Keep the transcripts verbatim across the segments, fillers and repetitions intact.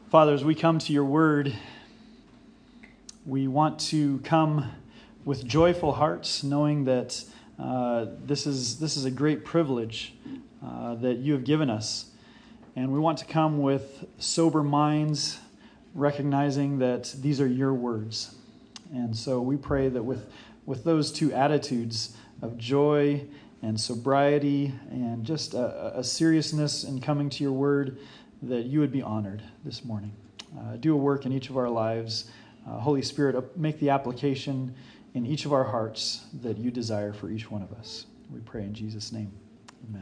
Father, as we come to your word, we want to come with joyful hearts, knowing that uh, this is this is a great privilege uh, that you have given us. And we want to come with sober minds, recognizing that these are your words. And so we pray that with, with those two attitudes of joy and sobriety and just a, a seriousness in coming to your word, that you would be honored this morning. Uh, do a work in each of our lives. Uh, Holy Spirit, make the application in each of our hearts that you desire for each one of us. We pray in Jesus' name. Amen.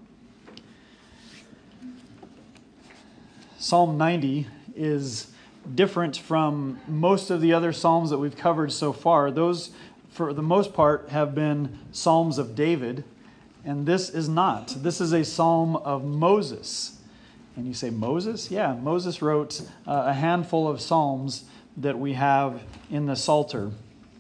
Psalm ninety is different from most of the other psalms that we've covered so far. Those, for the most part, have been psalms of David, and this is not. This is a psalm of Moses. And you say, Moses? Yeah, Moses wrote uh, a handful of psalms that we have in the Psalter.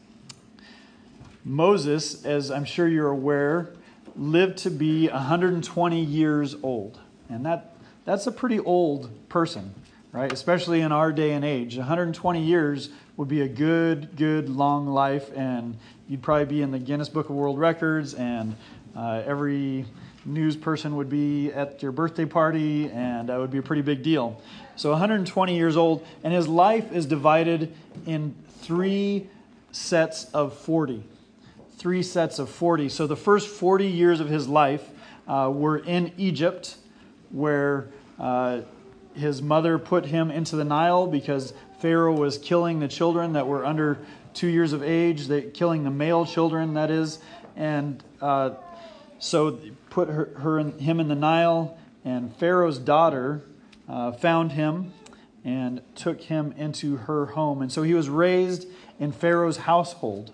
Moses, as I'm sure you're aware, lived to be one hundred twenty years old. And that that's a pretty old person, right? Especially in our day and age. one hundred twenty years would be a good, good, long life, and you'd probably be in the Guinness Book of World Records, and uh, every news person would be at your birthday party, and that would be a pretty big deal. So one hundred twenty years old, and his life is divided in three sets of forty. Three sets of forty. So the first forty years of his life uh, were in Egypt, where uh, his mother put him into the Nile because Pharaoh was killing the children that were under two years of age, they, killing the male children, that is, and uh, so put her, her in, him in the Nile, and Pharaoh's daughter uh, found him and took him into her home. And so he was raised in Pharaoh's household.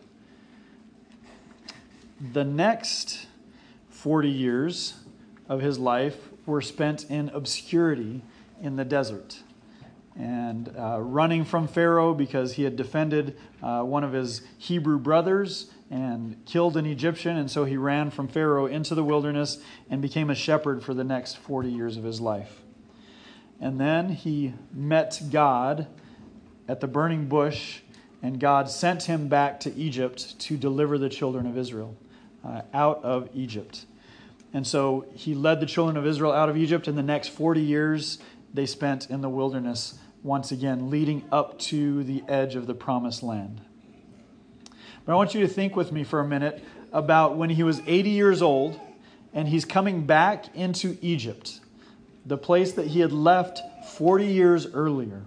The next forty years of his life were spent in obscurity in the desert, and uh, running from Pharaoh because he had defended uh, one of his Hebrew brothers and killed an Egyptian, and so he ran from Pharaoh into the wilderness and became a shepherd for the next forty years of his life. And then he met God at the burning bush, and God sent him back to Egypt to deliver the children of Israel uh, out of Egypt. And so he led the children of Israel out of Egypt, and the next forty years they spent in the wilderness once again, leading up to the edge of the promised land. But I want you to think with me for a minute about when he was eighty years old and he's coming back into Egypt, the place that he had left forty years earlier.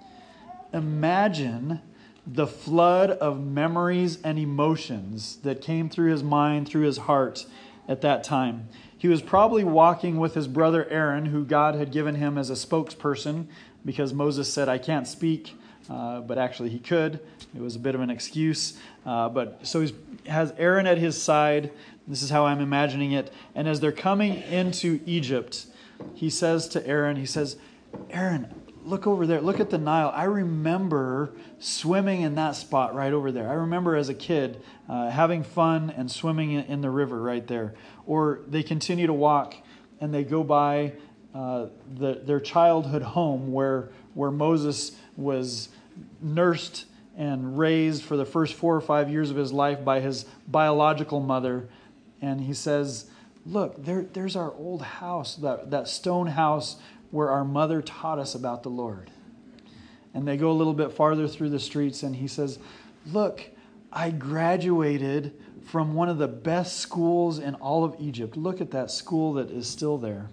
Imagine the flood of memories and emotions that came through his mind, through his heart at that time. He was probably walking with his brother Aaron, who God had given him as a spokesperson, because Moses said, I can't speak, uh, but actually he could. It was a bit of an excuse. Uh, but so he has Aaron at his side. This is how I'm imagining it. And as they're coming into Egypt, he says to Aaron, he says, Aaron, look over there. Look at the Nile. I remember swimming in that spot right over there. I remember as a kid uh, having fun and swimming in the river right there. Or they continue to walk and they go by uh, the, their childhood home where where Moses was nursed and raised for the first four or five years of his life by his biological mother. And he says, look, there, there's our old house, that, that stone house where our mother taught us about the Lord. And they go a little bit farther through the streets, and he says, look, I graduated from one of the best schools in all of Egypt. Look at that school that is still there.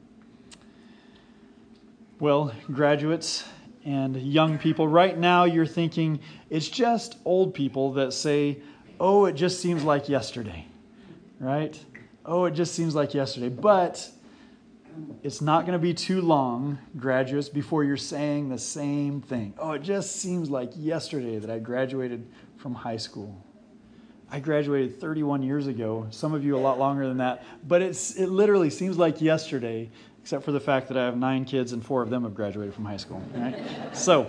Well, graduates and young people, right now you're thinking it's just old people that say, oh, it just seems like yesterday, right? Oh, it just seems like yesterday. But it's not going to be too long, graduates, before you're saying the same thing. Oh, it just seems like yesterday that I graduated from high school. I graduated thirty-one years ago. Some of you a lot longer than that. But it's it literally seems like yesterday, except for the fact that I have nine kids and four of them have graduated from high school. Right? So,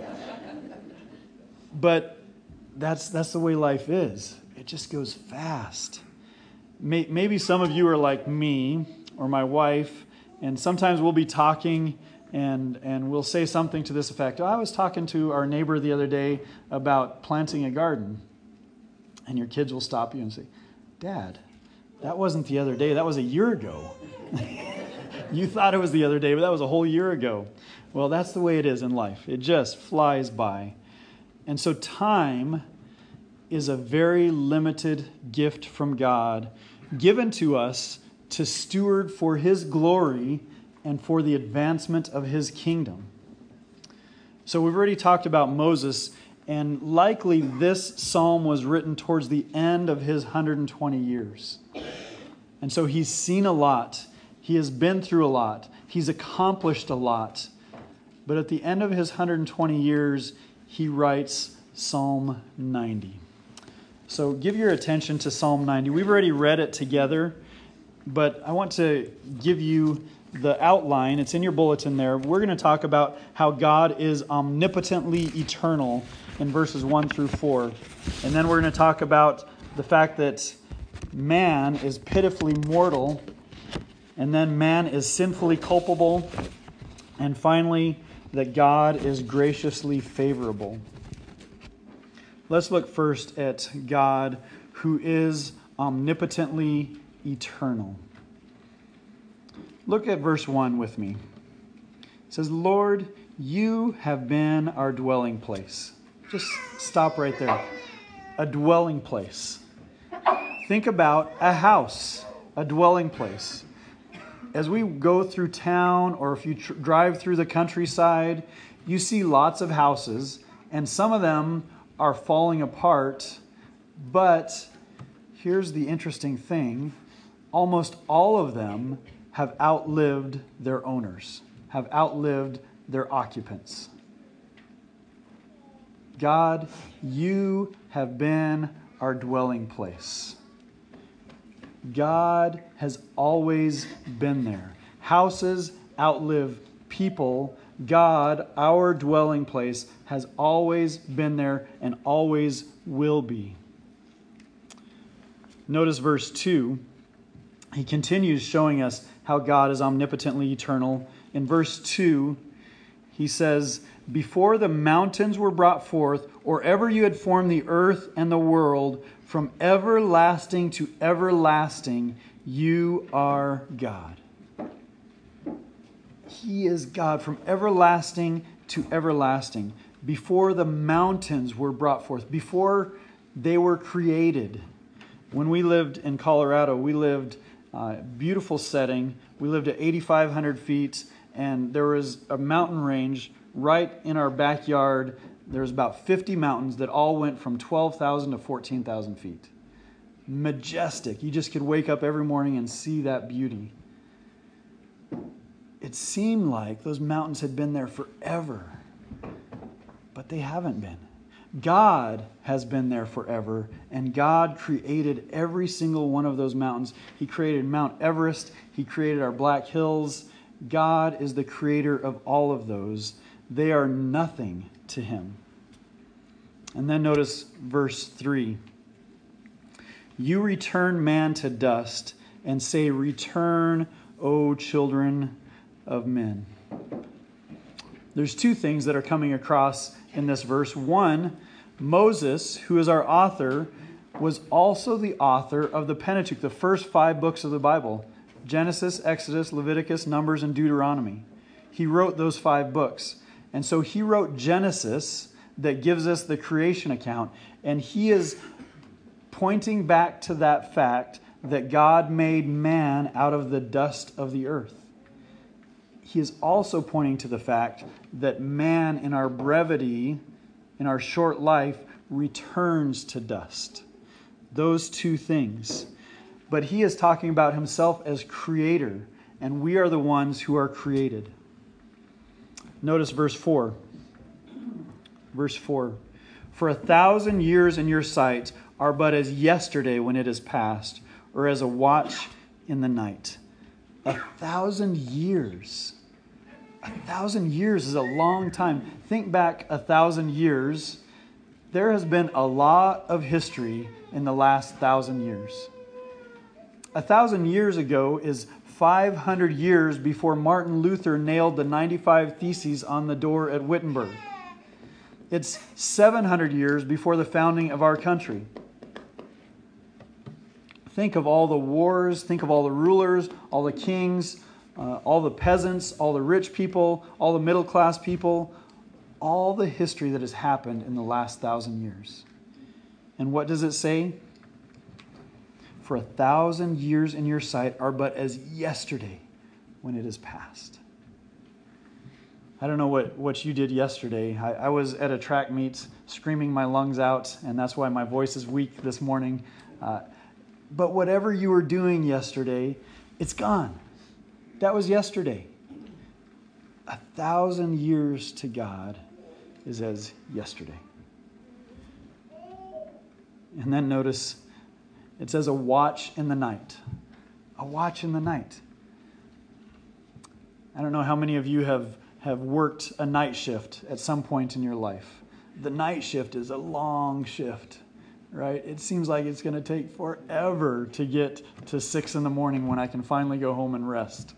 but that's that's the way life is. It just goes fast. Maybe some of you are like me or my wife, and sometimes we'll be talking And, and we'll say something to this effect. Oh, I was talking to our neighbor the other day about planting a garden. And your kids will stop you and say, Dad, that wasn't the other day. That was a year ago. You thought it was the other day, but that was a whole year ago. Well, that's the way it is in life. It just flies by. And so time is a very limited gift from God, given to us to steward for His glory and for the advancement of His kingdom. So we've already talked about Moses, and likely this psalm was written towards the end of his one hundred twenty years. And so he's seen a lot. He has been through a lot. He's accomplished a lot. But at the end of his one hundred twenty years, he writes Psalm ninety. So give your attention to Psalm ninety. We've already read it together, but I want to give you the outline. It's in your bulletin there. We're going to talk about how God is omnipotently eternal in verses one through four. And then we're going to talk about the fact that man is pitifully mortal, and then man is sinfully culpable, and finally, that God is graciously favorable. Let's look first at God, who is omnipotently eternal. Look at verse one with me. It says, Lord, you have been our dwelling place. Just stop right there. A dwelling place. Think about a house, a dwelling place. As we go through town, or if you tr- drive through the countryside, you see lots of houses, and some of them are falling apart. But here's the interesting thing. Almost all of them have outlived their owners, have outlived their occupants. God, you have been our dwelling place. God has always been there. Houses outlive people. God, our dwelling place, has always been there and always will be. Notice verse two. He continues showing us how God is omnipotently eternal. In verse two, he says, before the mountains were brought forth, or ever you had formed the earth and the world, from everlasting to everlasting, you are God. He is God from everlasting to everlasting. Before the mountains were brought forth, before they were created. When we lived in Colorado, we lived uh, beautiful setting. We lived at eighty-five hundred feet, and there was a mountain range right in our backyard. There was about fifty mountains that all went from twelve thousand to fourteen thousand feet. Majestic. You just could wake up every morning and see that beauty. It seemed like those mountains had been there forever, but they haven't been. God has been there forever, and God created every single one of those mountains. He created Mount Everest. He created our Black Hills. God is the creator of all of those. They are nothing to Him. And then notice verse three. You return man to dust and say, return, O children of men. There's two things that are coming across in this verse. One, Moses, who is our author, was also the author of the Pentateuch, the first five books of the Bible. Genesis, Exodus, Leviticus, Numbers, and Deuteronomy. He wrote those five books. And so he wrote Genesis that gives us the creation account. And he is pointing back to that fact that God made man out of the dust of the earth. He is also pointing to the fact that man, in our brevity, in our short life, returns to dust. Those two things. But he is talking about himself as creator, and we are the ones who are created. Notice verse four. Verse four. For a thousand years in your sight are but as yesterday when it is past, or as a watch in the night. A thousand years. A thousand years is a long time. Think back a thousand years. There has been a lot of history in the last thousand years. A thousand years ago is five hundred years before Martin Luther nailed the ninety-five Theses on the door at Wittenberg. It's seven hundred years before the founding of our country. Think of all the wars, think of all the rulers, all the kings, uh, all the peasants, all the rich people, all the middle class people, all the history that has happened in the last thousand years. And what does it say? For a thousand years in your sight are but as yesterday when it is past. I don't know what, what you did yesterday. I, I was at a track meet screaming my lungs out, and that's why my voice is weak this morning. Uh, but whatever you were doing yesterday, it's gone. That was yesterday. A thousand years to God is as yesterday. And then notice, it says a watch in the night. A watch in the night. I don't know how many of you have, have worked a night shift at some point in your life. The night shift is a long shift, right? It seems like it's going to take forever to get to six in the morning when I can finally go home and rest.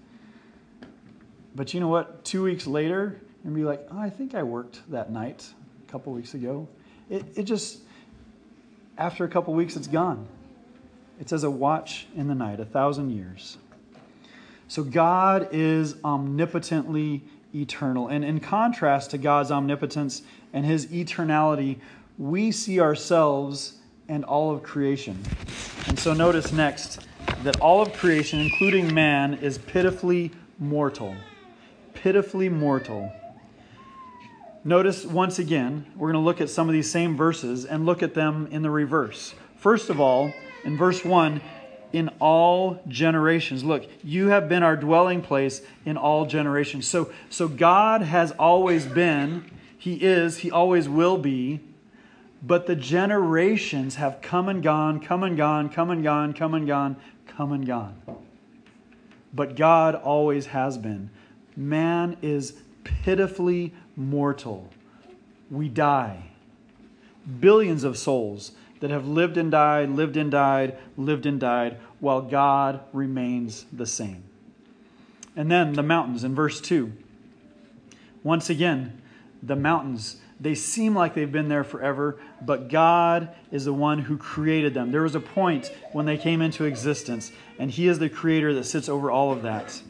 But you know what? Two weeks later, you'll be like, oh, I think I worked that night a couple weeks ago. It, it just, after a couple weeks, it's gone. It's as a watch in the night, a thousand years. So God is omnipotently eternal. And in contrast to God's omnipotence and his eternality, we see ourselves and all of creation. And so notice next that all of creation, including man, is pitifully mortal. Pitifully mortal. Notice once again, we're going to look at some of these same verses and look at them in the reverse. First of all, in verse one, in all generations. Look, you have been our dwelling place in all generations. So, so God has always been, he is, he always will be, but the generations have come and gone, come and gone, come and gone, come and gone, come and gone. But God always has been. Man is pitifully mortal. We die. Billions of souls that have lived and died, lived and died, lived and died, while God remains the same. And then the mountains in verse two. Once again, the mountains, they seem like they've been there forever, but God is the one who created them. There was a point when they came into existence, and he is the creator that sits over all of that.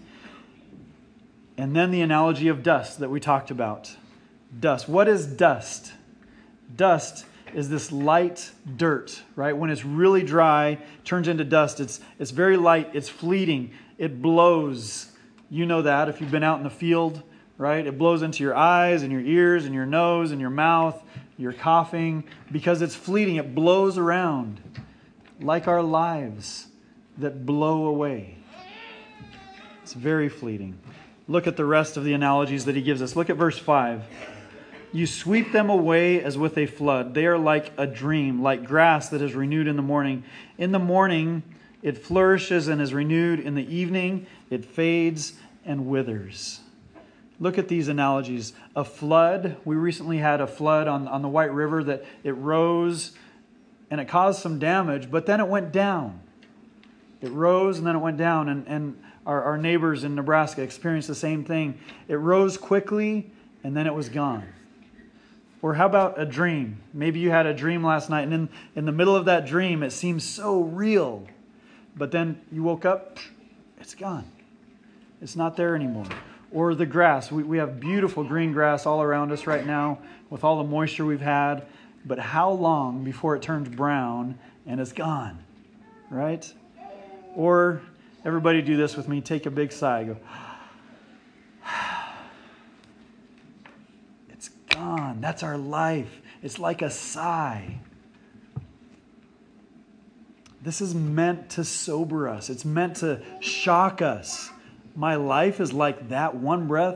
And then the analogy of dust that we talked about. Dust. What is dust? Dust is this light dirt, right? When it's really dry, turns into dust. It's it's very light. It's fleeting. It blows. You know that if you've been out in the field, right? It blows into your eyes and your ears and your nose and your mouth. You're coughing because it's fleeting. It blows around like our lives that blow away. It's very fleeting. Look at the rest of the analogies that he gives us. Look at verse five. You sweep them away as with a flood. They are like a dream, like grass that is renewed in the morning. In the morning, it flourishes and is renewed. In the evening, it fades and withers. Look at these analogies. A flood. We recently had a flood on, on the White River that it rose and it caused some damage, but then it went down. It rose and then it went down. And, and our, our neighbors in Nebraska experienced the same thing. It rose quickly and then it was gone. Or how about a dream? Maybe you had a dream last night, and in, in the middle of that dream, it seems so real. But then you woke up, it's gone. It's not there anymore. Or the grass. We, we have beautiful green grass all around us right now with all the moisture we've had. But how long before it turns brown and it's gone? Right? Or everybody do this with me. Take a big sigh. Go, on. That's our life. It's like a sigh. This is meant to sober us. It's meant to shock us. My life is like that one breath.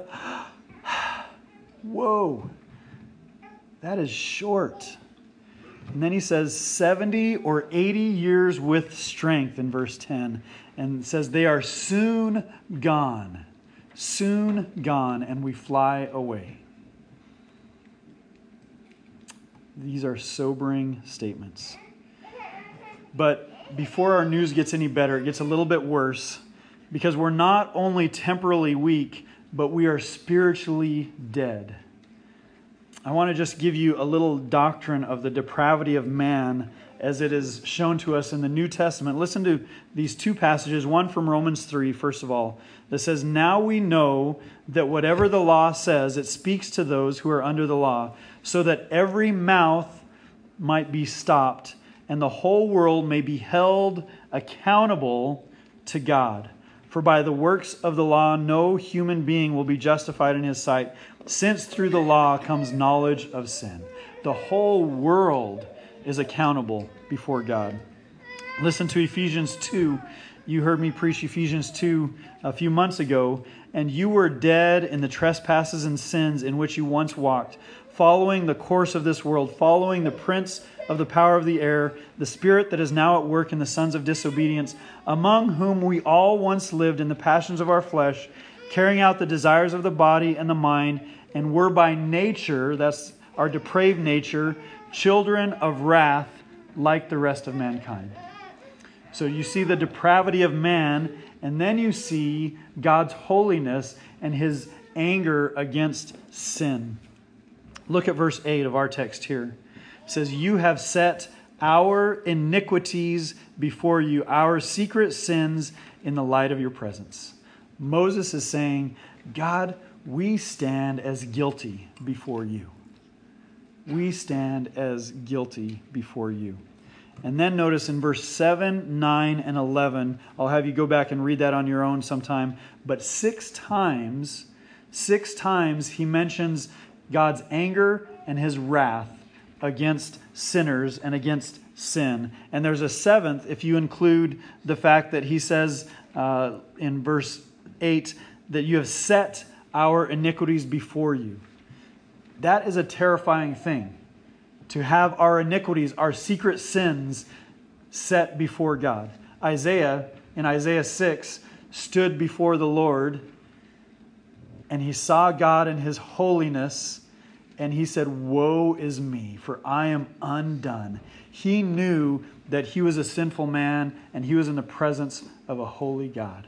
Whoa. That is short. And then he says seventy or eighty years with strength in verse ten. And says they are soon gone. Soon gone, and we fly away. These are sobering statements. But before our news gets any better, it gets a little bit worse Because we're not only temporally weak, but we are spiritually dead. I want to just give you a little doctrine of the depravity of man as it is shown to us in the New Testament. Listen to these two passages, one from Romans three, first of all, that says, "Now we know that whatever the law says, it speaks to those who are under the law, so that every mouth might be stopped, and the whole world may be held accountable to God. For by the works of the law, no human being will be justified in his sight, since through the law comes knowledge of sin." The whole world is accountable before God. Listen to Ephesians two. You heard me preach Ephesians two a few months ago. "And you were dead in the trespasses and sins in which you once walked, following the course of this world, following the prince of the power of the air, the spirit that is now at work in the sons of disobedience, among whom we all once lived in the passions of our flesh, carrying out the desires of the body and the mind, and were by nature," that's our depraved nature, "children of wrath like the rest of mankind." So you see the depravity of man, and then you see God's holiness and his anger against sin. Look at verse eight of our text here. It says, "You have set our iniquities before you, our secret sins in the light of your presence." Moses is saying, God, we stand as guilty before you. We stand as guilty before you. And then notice in verse seven, nine, and eleven, I'll have you go back and read that on your own sometime, but six times, six times he mentions God's anger and his wrath against sinners and against sin. And there's a seventh if you include the fact that he says uh, in verse eight that you have set our iniquities before you. That is a terrifying thing, to have our iniquities, our secret sins, set before God. Isaiah, in Isaiah six, stood before the Lord, and he saw God in his holiness, and he said, "Woe is me, for I am undone." He knew that he was a sinful man, and he was in the presence of a holy God.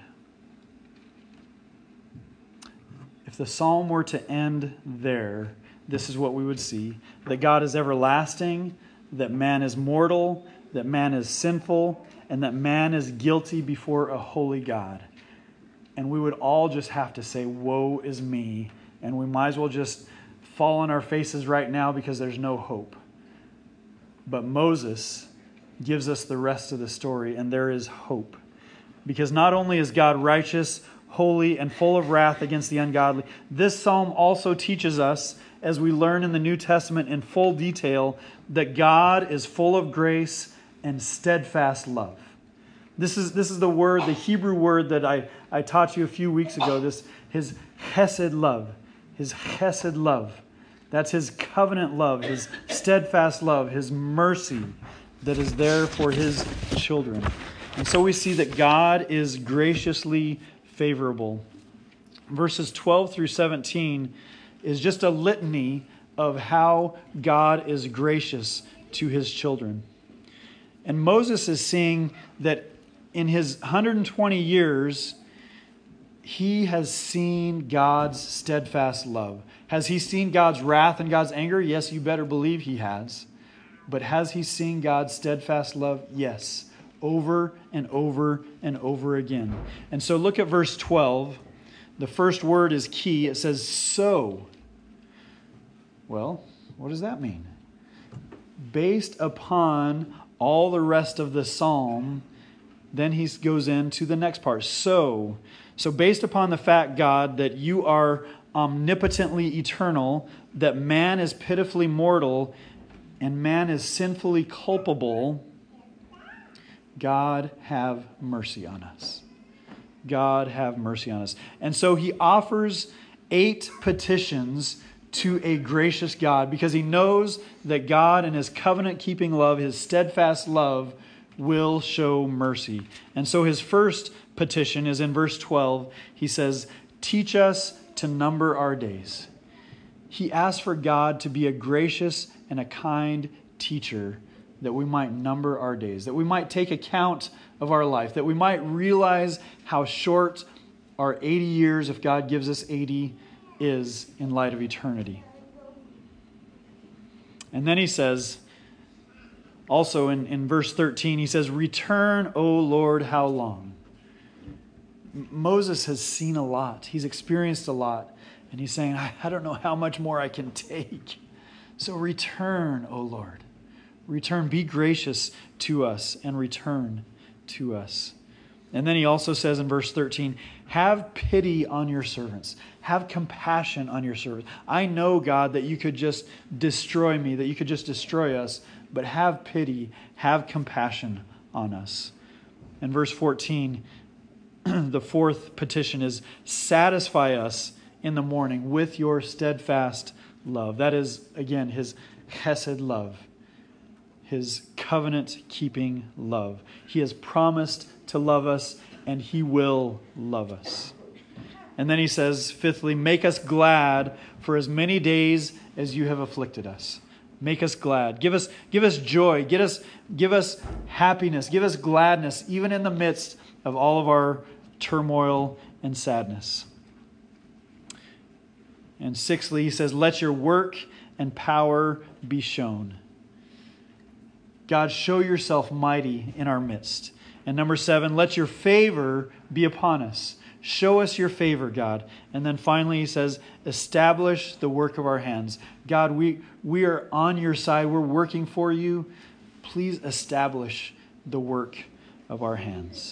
If the psalm were to end there, this is what we would see: that God is everlasting, that man is mortal, that man is sinful, and that man is guilty before a holy God. And we would all just have to say, "Woe is me," and we might as well just fall on our faces right now because there's no hope. But Moses gives us the rest of the story, and there is hope. Because not only is God righteous, holy, and full of wrath against the ungodly, this psalm also teaches us, as we learn in the New Testament in full detail, that God is full of grace and steadfast love. This is, this is the word, the Hebrew word that I, I taught you a few weeks ago, this his chesed love. His chesed love. That's his covenant love, his steadfast love, his mercy that is there for his children. And so we see that God is graciously favorable. Verses twelve through seventeen is just a litany of how God is gracious to his children. And Moses is seeing that in his one hundred twenty years, he has seen God's steadfast love. Has he seen God's wrath and God's anger? Yes, you better believe he has. But has he seen God's steadfast love? Yes, over and over and over again. And so look at verse twelve. The first word is key. It says, "so." Well, what does that mean? Based upon all the rest of the psalm, then he goes into the next part. So, so based upon the fact, God, that you are omnipotently eternal, that man is pitifully mortal, and man is sinfully culpable, God have mercy on us. God have mercy on us. And so he offers eight petitions to a gracious God because he knows that God in his covenant-keeping love, his steadfast love, will show mercy. And so his first petition is in verse twelve. He says, "Teach us to number our days." He asks for God to be a gracious and a kind teacher that we might number our days, that we might take account of our life, that we might realize how short our eighty years, if God gives us eighty, is in light of eternity. And then he says, also in, in verse thirteen, he says, "Return, O Lord, how long?" Moses has seen a lot. He's experienced a lot. And he's saying, I, I don't know how much more I can take. So return, O Lord. Return. Be gracious to us and return to us. And then he also says in verse thirteen, have pity on your servants. Have compassion on your servants. I know, God, that you could just destroy me, that you could just destroy us, but have pity, have compassion on us. And verse fourteen, the fourth petition is, satisfy us in the morning with your steadfast love. That is, again, his chesed love, his covenant-keeping love. He has promised to love us, and he will love us. And then he says, fifthly, make us glad for as many days as you have afflicted us. Make us glad. Give us, give us joy. Give us, give us happiness. Give us gladness, even in the midst of all of our turmoil and sadness. And sixthly, he says, let your work and power be shown. God, show yourself mighty in our midst. And number seven, let your favor be upon us. Show us your favor, God. And then finally he says, establish the work of our hands. God, we, we are on your side. We're working for you. Please establish the work of our hands.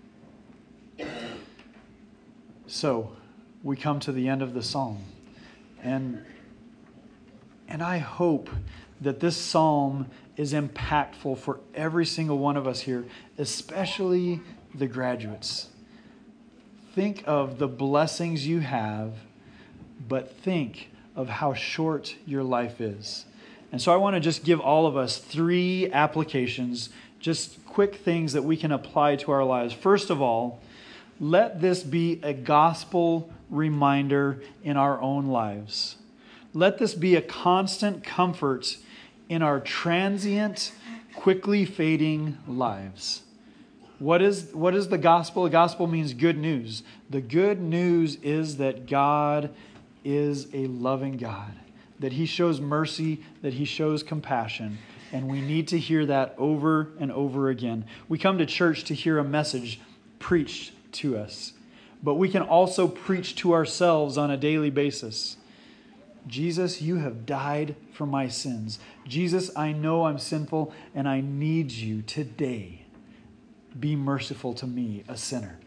So, we come to the end of the psalm. And, and I hope that this psalm is impactful for every single one of us here, especially the graduates. Think of the blessings you have, but think of how short your life is. And so I want to just give all of us three applications, just quick things that we can apply to our lives. First of all, let this be a gospel reminder in our own lives. Let this be a constant comfort in our transient, quickly fading lives. What is, what is the gospel? The gospel means good news. The good news is that God is a loving God, that he shows mercy, that he shows compassion, and we need to hear that over and over again. We come to church to hear a message preached to us, but we can also preach to ourselves on a daily basis. Jesus, you have died for my sins. Jesus, I know I'm sinful and I need you today. Be merciful to me, a sinner.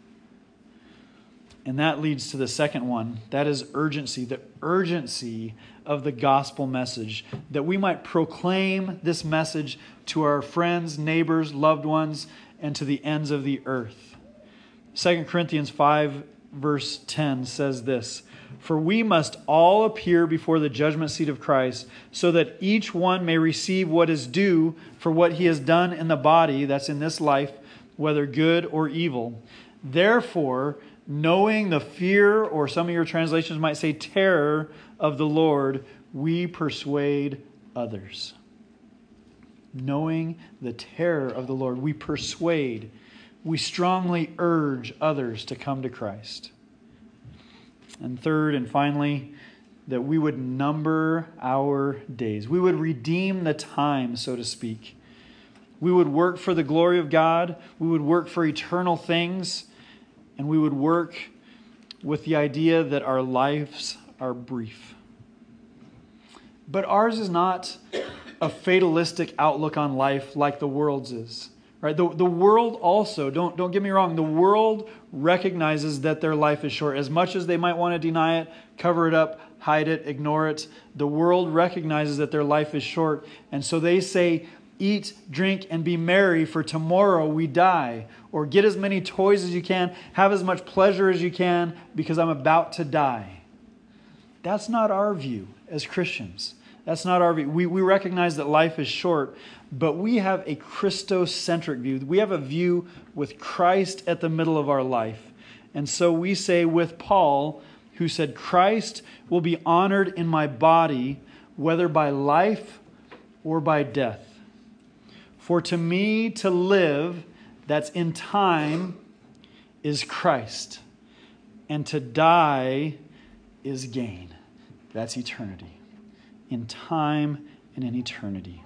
And that leads to the second one. That is urgency, the urgency of the gospel message, that we might proclaim this message to our friends, neighbors, loved ones, and to the ends of the earth. Second Corinthians five, verse ten says this, for we must all appear before the judgment seat of Christ, so that each one may receive what is due for what he has done in the body, that's in this life, whether good or evil. Therefore, knowing the fear, or some of your translations might say terror, of the Lord, we persuade others. Knowing the terror of the Lord, we persuade, we strongly urge others to come to Christ. And third and finally, that we would number our days. We would redeem the time, so to speak. We would work for the glory of God. We would work for eternal things. And we would work with the idea that our lives are brief. But ours is not a fatalistic outlook on life like the world's is. Right? The, the world also, don't, don't get me wrong, the world recognizes that their life is short. As much as they might want to deny it, cover it up, hide it, ignore it, the world recognizes that their life is short. And so they say, eat, drink, and be merry, for tomorrow we die. Or get as many toys as you can, have as much pleasure as you can, because I'm about to die. That's not our view as Christians. That's not our view. We, we recognize that life is short, but we have a Christocentric view. We have a view with Christ at the middle of our life. And so we say with Paul, who said, Christ will be honored in my body, whether by life or by death. For to me to live, that's in time, is Christ, and to die is gain. That's eternity. In time and in eternity.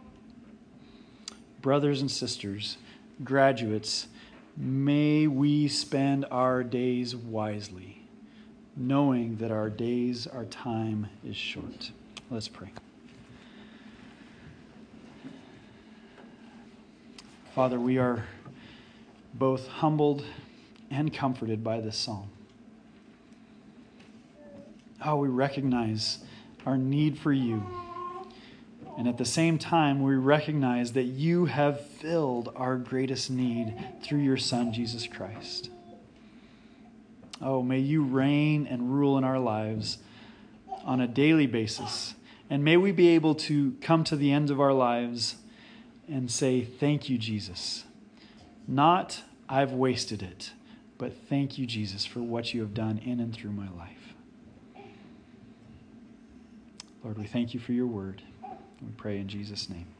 Brothers and sisters, graduates, may we spend our days wisely, knowing that our days, our time is short. Let's pray. Father, we are both humbled and comforted by this psalm. Oh, we recognize our need for you. And at the same time, we recognize that you have filled our greatest need through your Son, Jesus Christ. Oh, may you reign and rule in our lives on a daily basis. And may we be able to come to the end of our lives and say, thank you, Jesus. Not, I've wasted it, but thank you, Jesus, for what you have done in and through my life. Lord, we thank you for your word. We pray in Jesus' name.